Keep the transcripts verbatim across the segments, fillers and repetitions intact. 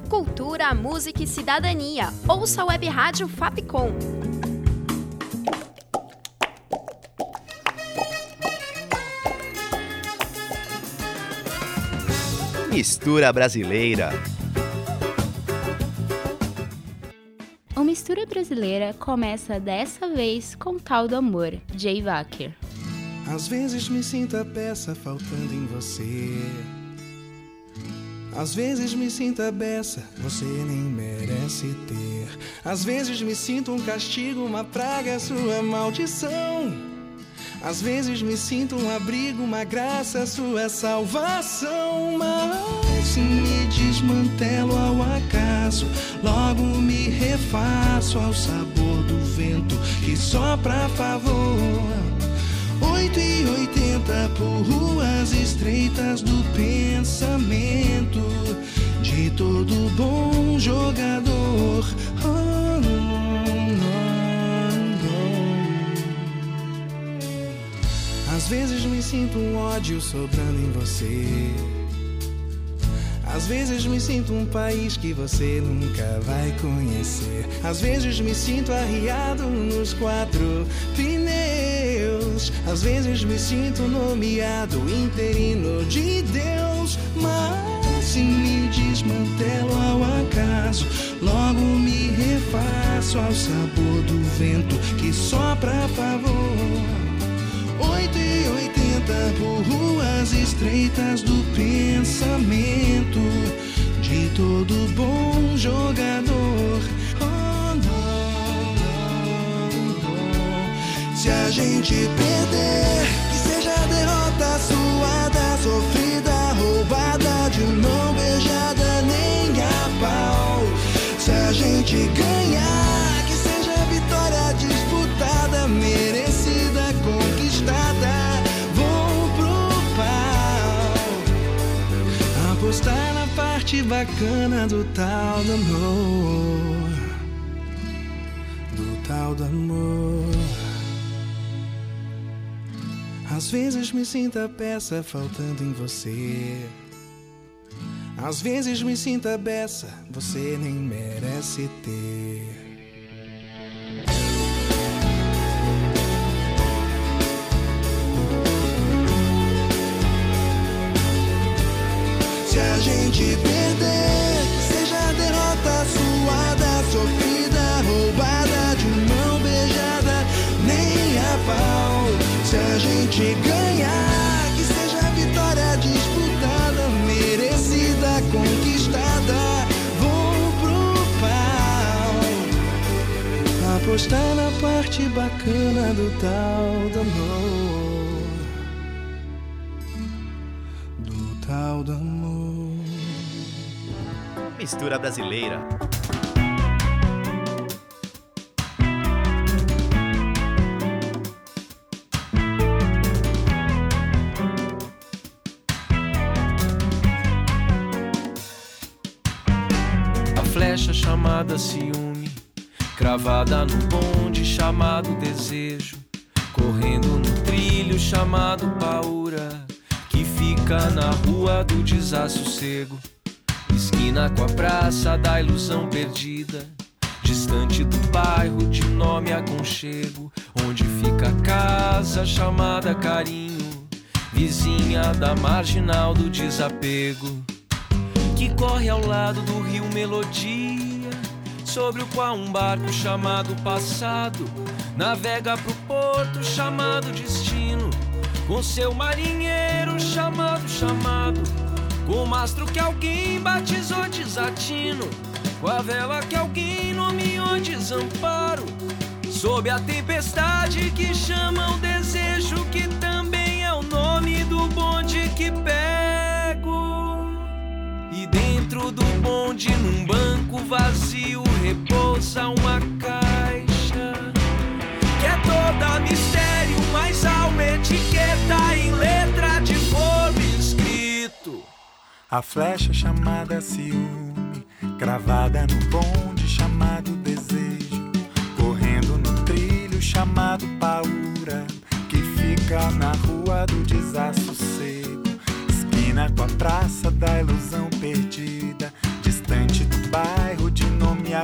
Cultura, música e cidadania. Ouça a Web Rádio Fapcom. Mistura Brasileira. O Mistura Brasileira começa dessa vez com Tal do Amor, Jay Wacker. Às vezes me sinto a peça faltando em você. Às vezes me sinto a beça, você nem merece ter. Às vezes me sinto um castigo, uma praga, sua maldição. Às vezes me sinto um abrigo, uma graça, sua salvação. Mas se me desmantelo ao acaso, logo me refaço ao sabor do vento que sopra a favor. Oito e oitenta por ruas estreitas do pensamento de todo bom jogador. Oh, oh, oh. Às vezes me sinto um ódio sobrando em você. Às vezes me sinto um país que você nunca vai conhecer. Às vezes me sinto arriado nos quatro pneus. Às vezes me sinto nomeado interino de Deus. Mas se me desmantelo ao acaso, logo me refaço ao sabor do vento que sopra a favor. Oito e oitenta por ruas estreitas do pensamento de todo bom jogador. Oh, não, não, não. Se a gente perder, que seja derrota suada, sofrida, roubada, de mão beijada, nem a pau. Se a gente ganhar, que seja vitória disputada, merecida, conquistada, vou pro pau. Apostar na parte bacana do tal do amor, do tal do amor. Às vezes me sinto a peça faltando em você. Às vezes me sinto a beça, você nem merece ter. Se a gente perder, que seja derrota suada, sofrida, roubada, de mão beijada, nem a pau. Se a gente ganhar, que seja vitória disputada, merecida, conquistada, vou pro pau. Apostar na parte bacana do tal do amor, do tal do amor. Mistura Brasileira. Flecha chamada ciúme, cravada no bonde chamado desejo, correndo no trilho chamado paura, que fica na rua do desassossego, esquina com a praça da ilusão perdida, distante do bairro de nome aconchego, onde fica a casa chamada carinho, vizinha da marginal do desapego, que corre ao lado do rio Melodia, sobre o qual um barco chamado passado navega pro porto chamado destino, com seu marinheiro chamado chamado, com o mastro que alguém batizou desatino, com a vela que alguém nomeou desamparo, sob a tempestade que chamam desejo, que também é o nome do bonde que pego. E dentro do bonde, num banco vazio, repousa uma caixa, que é toda mistério, mas há uma etiqueta em letra de fogo escrito. A flecha chamada ciúme, cravada no bonde chamado desejo, correndo no trilho chamado paura, que fica na rua do desassossego, esquina com a praça da ilusão perdida, distante do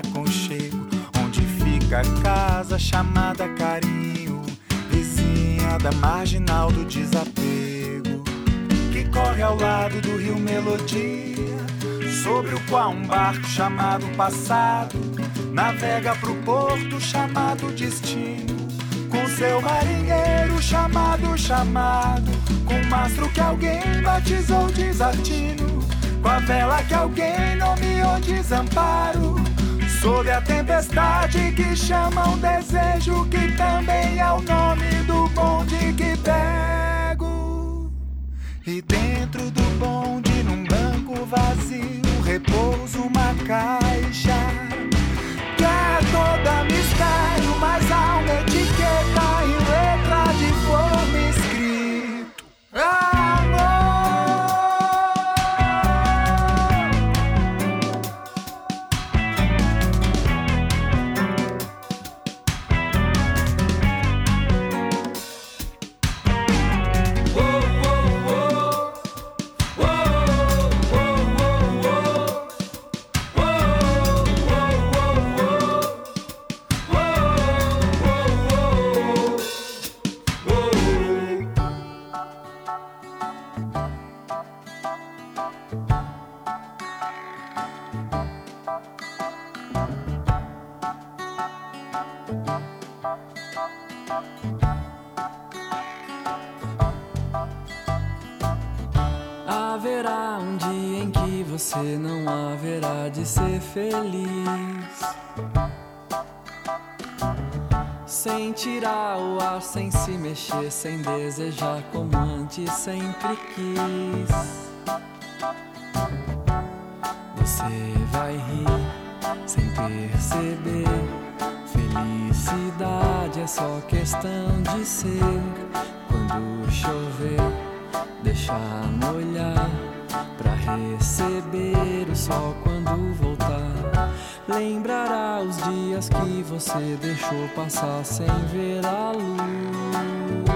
aconchego, onde fica a casa chamada carinho, vizinha da marginal do desapego, que corre ao lado do rio Melodia, sobre o qual um barco chamado passado navega pro porto chamado destino, com seu marinheiro chamado chamado, com o mastro que alguém batizou desatino, com a vela que alguém nomeou desamparo, sob a tempestade que chamam desejo, que também é o nome do bonde que pego. E dentro do bonde, num banco vazio, repousa uma caixa que é toda mistério, mas há uma etiqueta em letra de forma escrito amor. Haverá um dia em que você não haverá de ser feliz, sem tirar o ar, sem se mexer, sem desejar como antes sempre quis. Você vai rir sem perceber, felicidade é só questão de ser. Quando chover, deixa molhar pra receber o sol quando voltar. Lembrará os dias que você deixou passar sem ver a luz.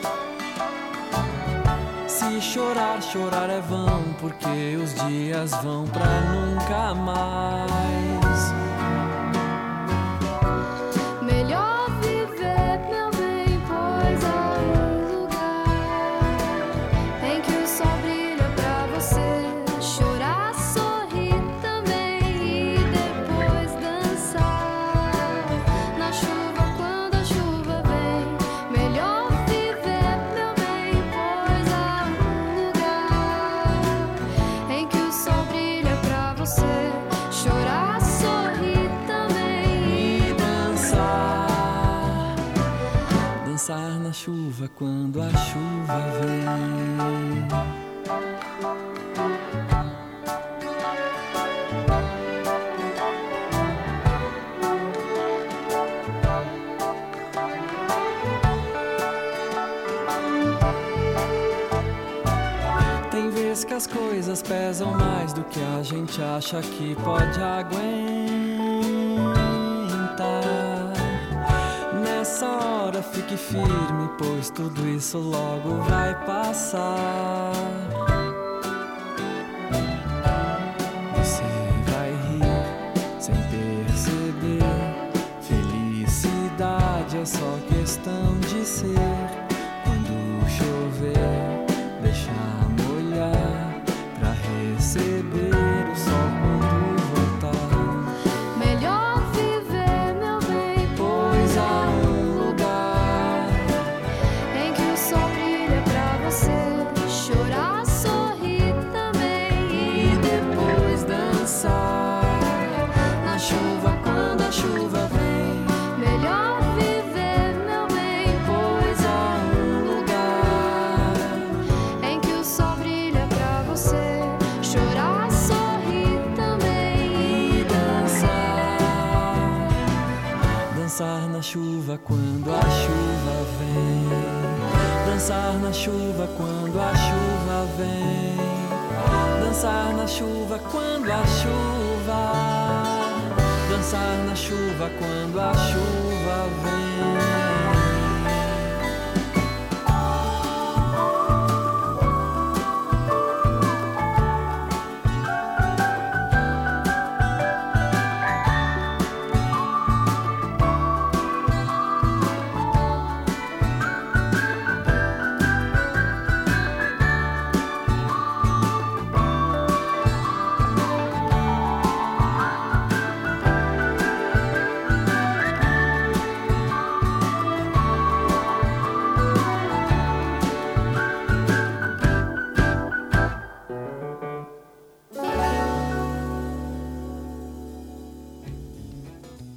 Se chorar, chorar é vão, porque os dias vão pra nunca mais. Melhor viver, meu bem, pois há um lugar em que o sol brilha pra você chorar, sorrir também e depois dançar na chuva quando a chuva vem. Melhor viver, meu bem, pois há um lugar em que o sol brilha pra você chorar, sorrir também e dançar. Dançar na chuva quando a chuva vem. Tem vezes que as coisas pesam mais do que a gente acha que pode aguentar. Nessa hora fique firme, pois tudo isso logo vai passar. Você vai rir sem perceber, felicidade é só questão de ser. Quando chover, deixa molhar pra receber o sol quando voltar. Melhor viver, meu bem, Pois há um lugar em que o sol brilha pra você chorar, sorrir também e depois dançar na chuva quando a chuva vem. melhor viver, meu bem, Pois há um lugar em que o sol brilha pra você chorar, sorrir também e dançar. Dançar na chuva quando a chuva vem. Dançar na chuva quando a chuva vem. Dançar na chuva quando a chuva. Dançar na chuva quando a chuva vem.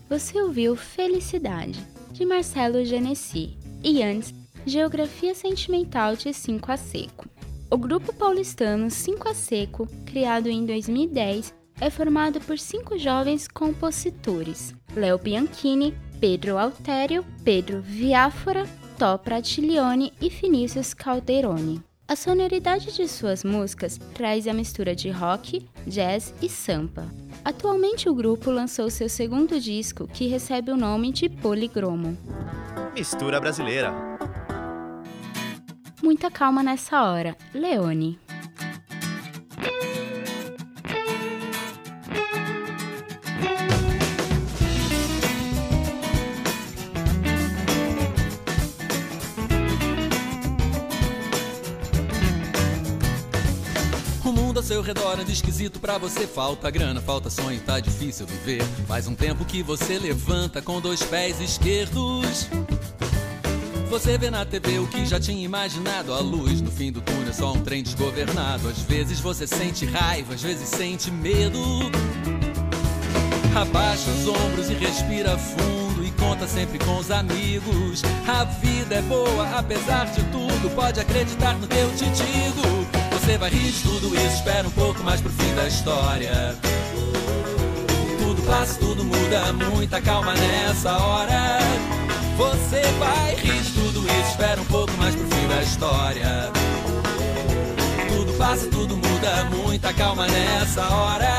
Você ouviu Felicidade, de Marcelo Genesi, e antes, Geografia Sentimental de Cinco a Seco. O grupo paulistano Cinco a Seco, criado em dois mil e dez, é formado por cinco jovens compositores: Léo Bianchini, Pedro Altério, Pedro Viáfora, Tó Pratiglione e Vinícius Calderoni. A sonoridade de suas músicas traz a mistura de rock, jazz e samba. Atualmente o grupo lançou seu segundo disco, que recebe o nome de Poliglomo. Mistura brasileira. Muita calma nessa hora, Leone. O mundo ao seu redor anda esquisito pra você. Falta grana, falta sonho, tá difícil viver. Faz um tempo que você levanta com dois pés esquerdos. Você vê na T V o que já tinha imaginado. A luz no fim do túnel é só um trem desgovernado. Às vezes você sente raiva, às vezes sente medo. Abaixa os ombros e respira fundo e conta sempre com os amigos. A vida é boa, apesar de tudo. Pode acreditar no que eu te digo. Você vai rir de tudo isso, espera um pouco mais pro fim da história. Tudo passa, tudo muda, muita calma nessa hora. Você vai rir de tudo isso, espera um pouco mais pro fim da história. Tudo passa, tudo muda, muita calma nessa hora.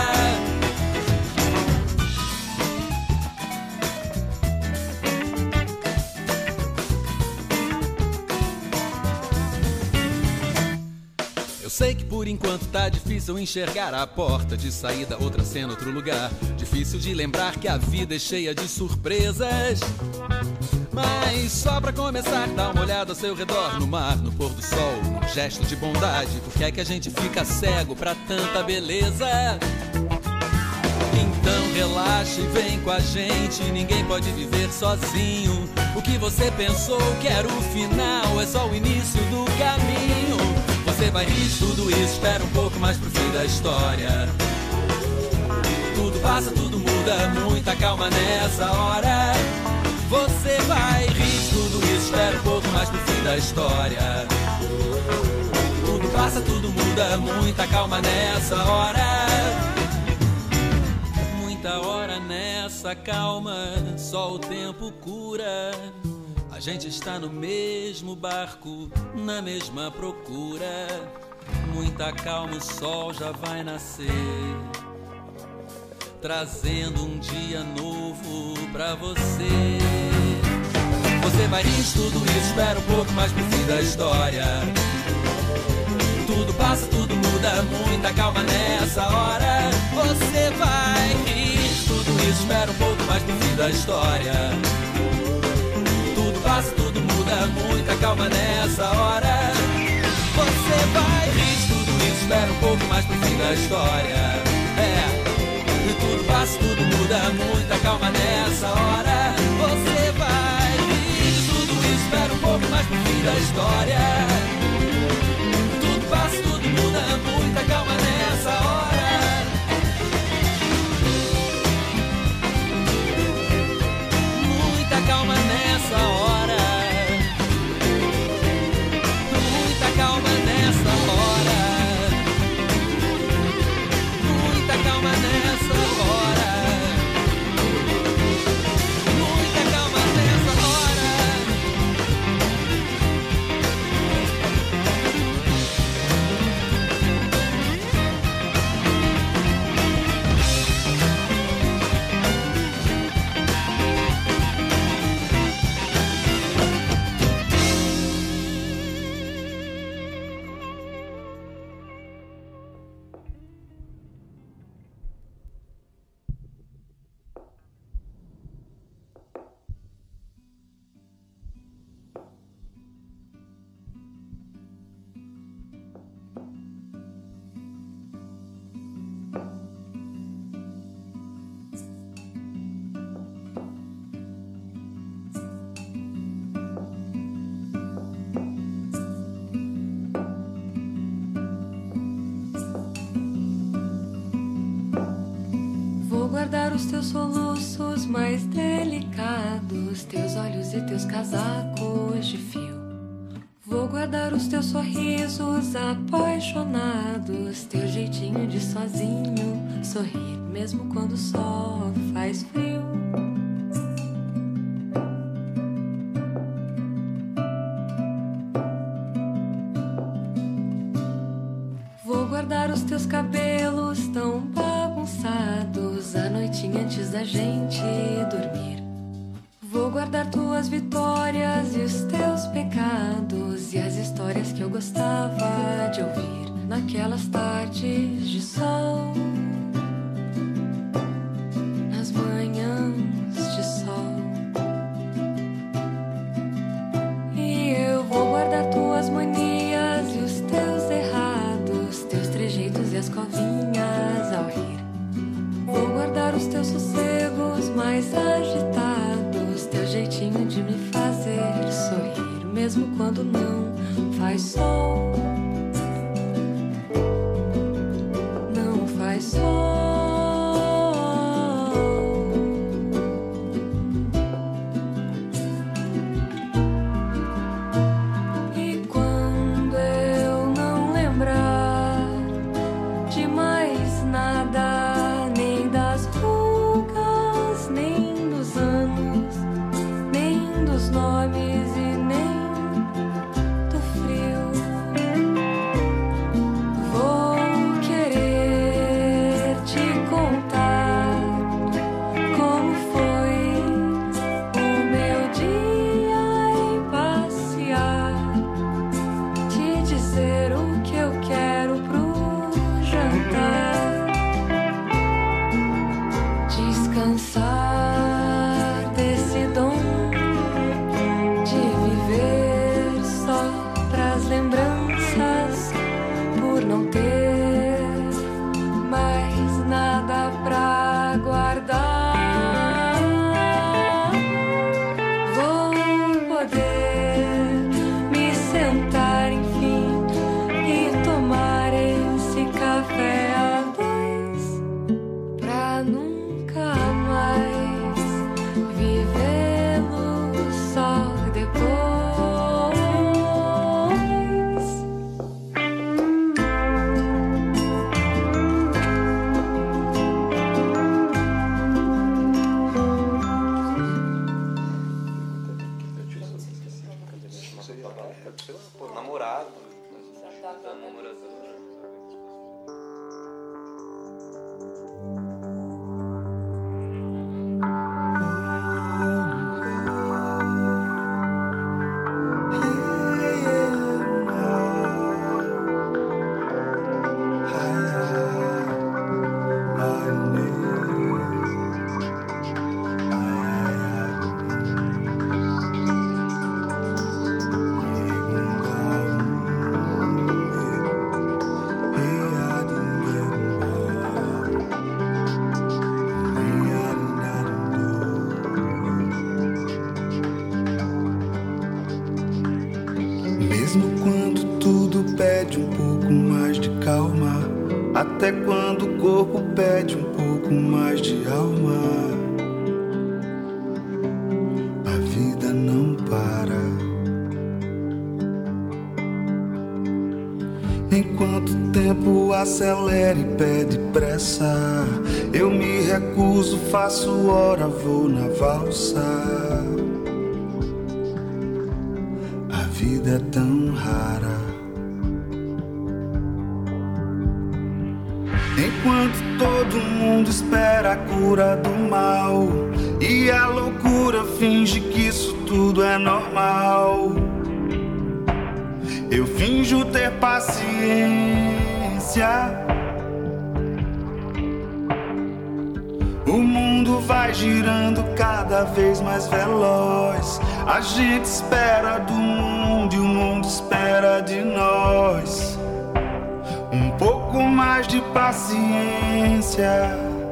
Eu sei que por enquanto tá difícil enxergar a porta de saída, outra cena, outro lugar. Difícil de lembrar que a vida é cheia de surpresas. Mas só pra começar, dá uma olhada ao seu redor, no mar, no pôr do sol, num gesto de bondade. Por que é que a gente fica cego pra tanta beleza? Então relaxa e vem com a gente, ninguém pode viver sozinho. O que você pensou que era o final é só o início do caminho. Você vai rir de tudo isso, espera um pouco mais pro fim da história. Tudo passa, tudo muda, muita calma nessa hora. Você vai rir de tudo isso, espera um pouco mais pro fim da história. Tudo passa, tudo muda, muita calma nessa hora. Muita hora nessa calma, só o tempo cura. A gente está no mesmo barco, na mesma procura. Muita calma, o sol já vai nascer, trazendo um dia novo pra você. Você vai rir de tudo isso, espera um pouco mais pro fim da história. Tudo passa, tudo muda, muita calma nessa hora. Você vai rir de tudo isso, espera um pouco mais pro fim da história. Tudo passa, tudo muda, muita calma nessa hora. Você vai rir de tudo isso, espera um pouco mais pro fim da história. É. Tudo passa, tudo muda, muita calma nessa hora. Você vai rir de tudo isso, espera um pouco mais pro fim da história. Tudo passa, tudo muda, muita calma nessa hora. Muita calma nessa hora. Muita calma nessa hora. Muita calma nessa hora. guardar os teus soluços mais delicados, teus olhos e teus casacos de fio. Vou guardar os teus sorrisos apaixonados, teu jeitinho de sozinho sorrir, mesmo quando só faz frio. Vou guardar os teus cabelos tão bagunçados, a noitinha antes da gente dormir. Vou guardar tuas vitórias e os teus pecados e as histórias que eu gostava de ouvir naquelas tardes de sol, nas manhãs de sol. E eu vou guardar tuas manias e os teus errados, teus trejeitos e as covinhas ao rir. Vou guardar os teus sossegos mais agitados, teu jeitinho de me fazer sorrir, mesmo quando não faz sol. Não faz sol. E quando eu não lembrar de mais nada, nem das rugas, nem dos anos, nem dos nomes e nem do frio, vou querer te contar como foi o meu dia e passear, te dizer o que eu quero pro jantar, descansar desse dom de viver só pras lembranças, por não ter mais nada pra guardar. Vou poder me sentar, enfim, e tomar esse café a dois, pra nunca mais vivê-lo só depois. Namorado. Mesmo quando tudo pede um pouco mais de calma, até quando o corpo pede um pouco mais de alma, a vida não para. Enquanto o tempo acelera e pede pressa, eu me recuso, faço hora, vou na valsa. A vida é tão rara. Enquanto todo mundo espera a cura do mal e a loucura finge que isso tudo é normal, eu finjo ter paciência. O mundo vai girando cada vez mais veloz. A gente espera do mundo e o mundo espera de nós. Um pouco mais de paciência.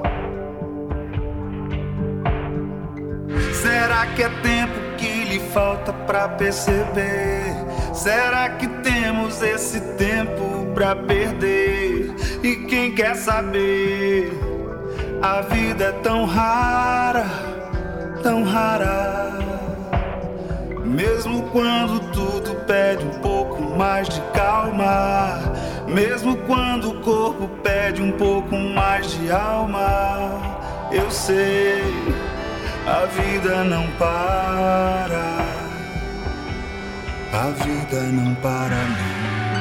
Será que é tempo que lhe falta pra perceber? Será que temos esse tempo pra perder? E quem quer saber A vida é tão rara, tão rara. Mesmo quando tudo pede um pouco mais de calma, mesmo quando o corpo pede um pouco mais de alma, eu sei, a vida não para, a vida não para não.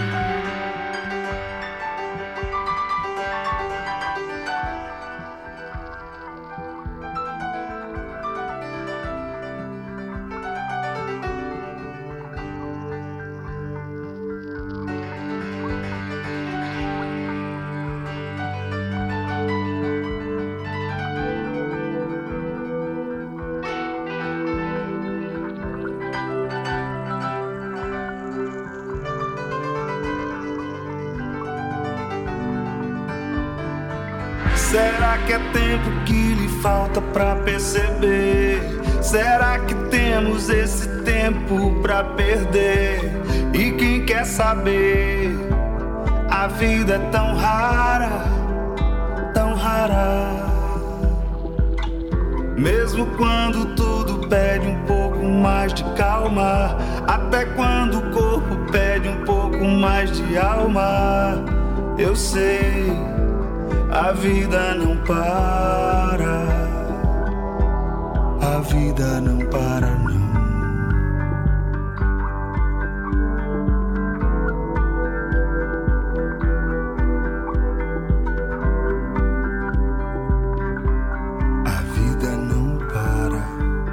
Será que é tempo que lhe falta pra perceber? Será que temos esse tempo pra perder? E quem quer saber? A vida é tão rara, tão rara. Mesmo quando tudo pede um pouco mais de calma, até quando o corpo pede um pouco mais de alma, eu sei, a vida não para, a vida não para não. A vida não para.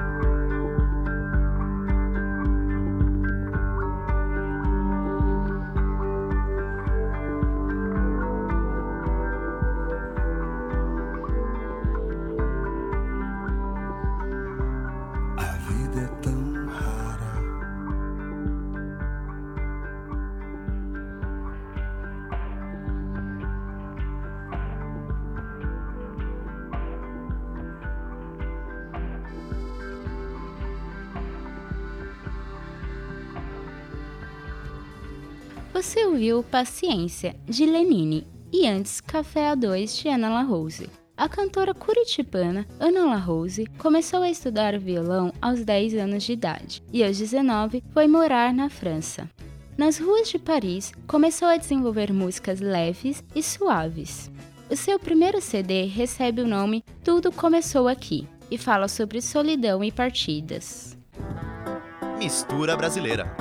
Você ouviu Paciência, de Lenine, e antes Café A dois, de Ana La Rose. A cantora curitibana Ana La Rose começou a estudar violão aos dez anos de idade e aos dezenove foi morar na França. Nas ruas de Paris, começou a desenvolver músicas leves e suaves. O seu primeiro C D recebe o nome Tudo Começou Aqui e fala sobre solidão e partidas. Mistura brasileira.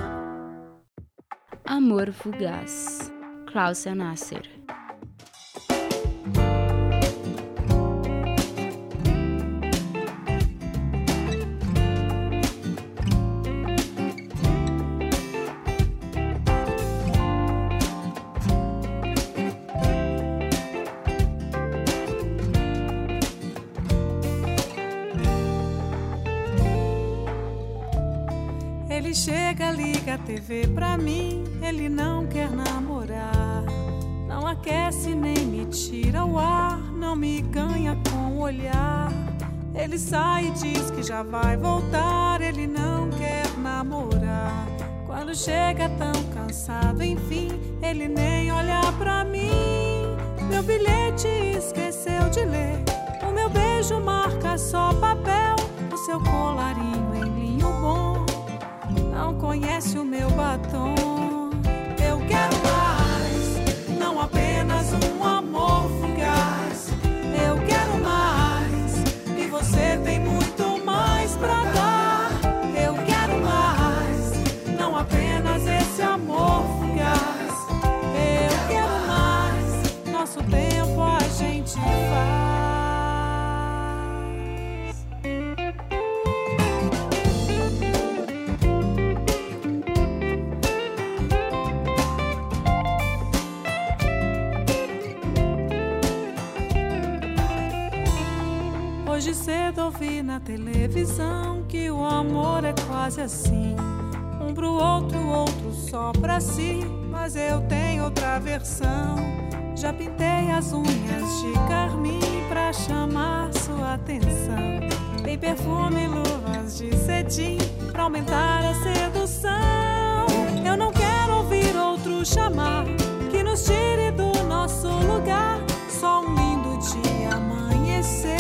Amor Fugaz, Klaus Nasser. Ele chega, liga a T V pra mim, ele não quer namorar. Não aquece nem me tira o ar, não me ganha com o olhar. Ele sai e diz que já vai voltar, ele não quer namorar. Quando chega tão cansado, enfim, ele nem olha pra mim. Meu bilhete esqueceu de ler, o meu beijo marca só papel, o seu colarinho em linho bom não conhece o meu batom. Eu quero mais, não apenas um amor fugaz. Eu quero mais, e você tem muito mais pra dar. Eu quero mais, não apenas esse amor fugaz. Eu quero mais, nosso tempo a gente faz. Hoje cedo ouvi na televisão que o amor é quase assim, um pro outro, outro só pra si. Mas eu tenho outra versão. Já pintei as unhas de carmim pra chamar sua atenção. Tem perfume e luvas de cetim pra aumentar a sedução. Eu não quero ouvir outro chamar que nos tire do nosso lugar. Só um lindo dia amanhecer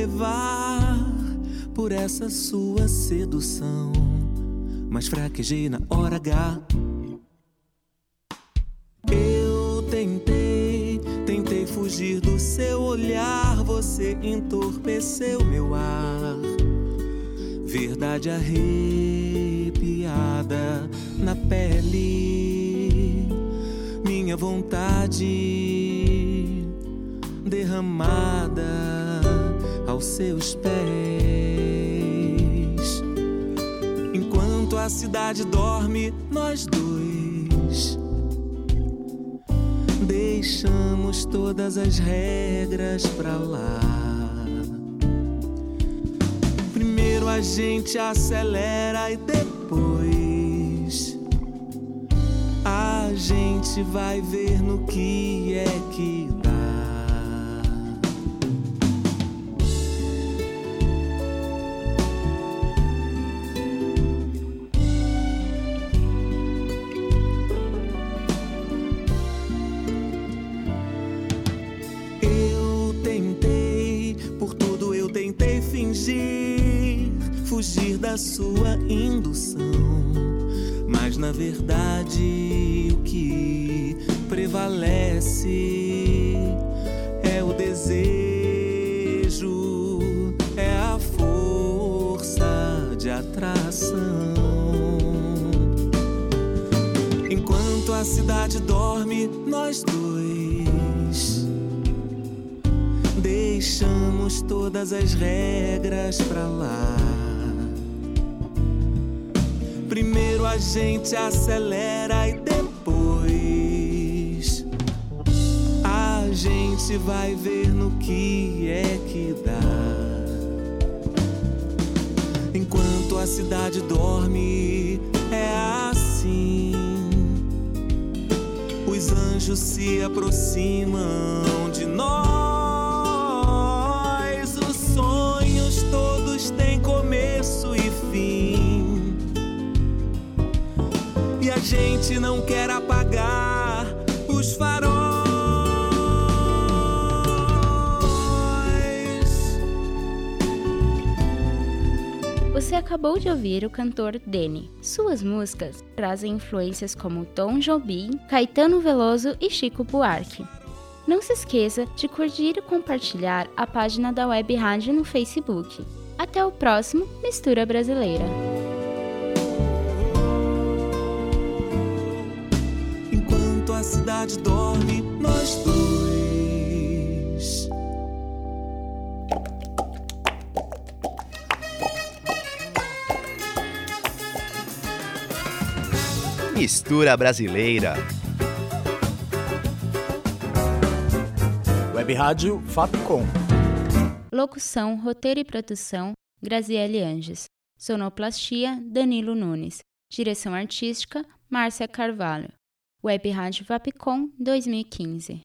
levar por essa sua sedução, mas fraquejei na hora H. Eu tentei, tentei fugir do seu olhar, você entorpeceu meu ar. Verdade arrepiada na pele, minha vontade derramada aos seus pés. Enquanto a cidade dorme, nós dois deixamos todas as regras pra lá. Primeiro a gente acelera e depois a gente vai ver no que é que dá. Eu tentei, por tudo eu tentei fingir, fugir da sua indução, mas na verdade o que prevalece é o desejo, é a força de atração. Enquanto a cidade dorme, nós dois deixamos todas as regras pra lá. Primeiro a gente acelera e depois a gente vai ver no que é que dá. Enquanto a cidade dorme, é assim. Os anjos se aproximam de nós. Os sonhos todos têm começo e fim, e a gente não quer apagar os faróis. Você acabou de ouvir o cantor Dene. Suas músicas trazem influências como Tom Jobim, Caetano Veloso e Chico Buarque. Não se esqueça de curtir e compartilhar a página da Web Rádio no Facebook. Até o próximo Mistura Brasileira. Enquanto a cidade dorme, nós dois Mistura Brasileira. Web Rádio Fapcom. Locução, roteiro e produção, Graziele Anges. Sonoplastia, Danilo Nunes. Direção artística, Márcia Carvalho. Web Rádio Fapcom dois mil e quinze.